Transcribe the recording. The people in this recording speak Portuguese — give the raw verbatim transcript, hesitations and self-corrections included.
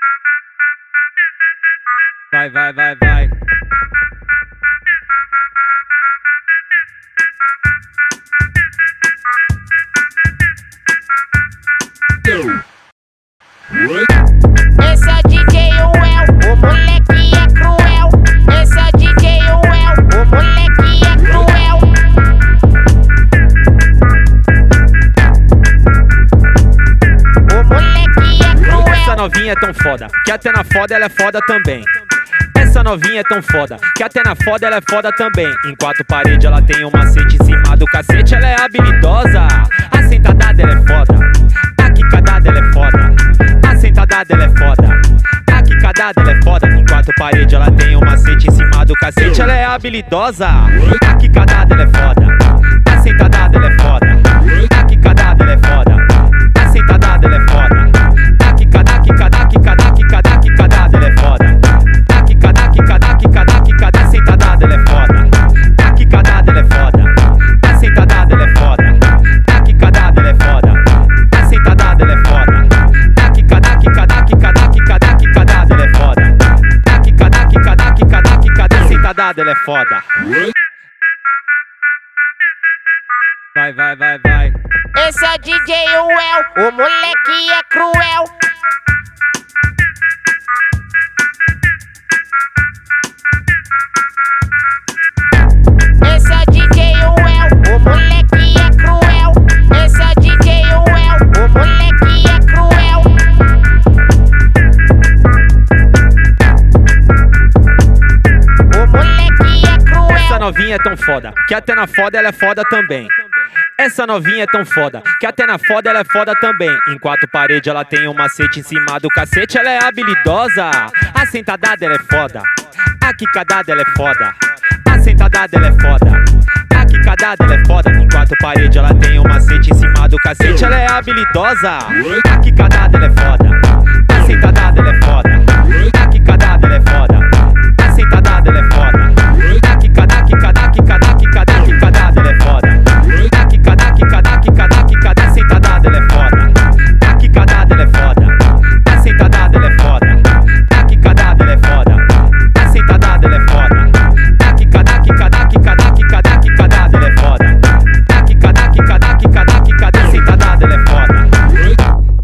Vai, vai, vai, vai. Esse é D J Well, o moleque é cruel. Esse é D J Well, o moleque é cruel. O moleque é cruel. Essa novinha é tão foda, que até na foda ela é foda também. Essa novinha é tão foda, que até na foda ela é foda também. Em quatro paredes ela tem um macete em cima do cacete, ela é habilidosa. A sentada dela é foda, a quicada dela é foda. A sentada dela é foda, a quicada dela é foda. Em quatro paredes ela tem um macete em cima do cacete, ela é habilidosa. A quicada dela é foda, a sentada dela é foda. A quicada dela é foda, a sentada dela é foda. A quicada, quicada, quicada, quicada, quicada dela é foda. A quicada, quicada, quicada, quicada, sentada dela é foda. A quicada dela é foda, a sentada dela é foda. A quicada dela é foda, a sentada dela é foda. A quicada, quicada, quicada, quicada, quicada dela é foda. A quicada, quicada, quicada, quicada, sentada dela é foda. Vai, vai, vai, vai. Esse é D J Well, o moleque é cruel. Esse é D J Well, o moleque é cruel. Esse é D J Well, o moleque é cruel. O moleque é cruel. Essa novinha é tão foda, que até na foda ela é foda também. Essa novinha é tão foda, que até na foda ela é foda também. Em quatro paredes ela tem um macete em cima do cacete, ela é habilidosa. A sentada dela é foda, a quicada dela é foda. A sentada dela é foda, a quicada dela é foda. Em quatro paredes ela tem um macete em cima do cacete, ela é habilidosa. A quicada dela é foda, a sentada dela é foda.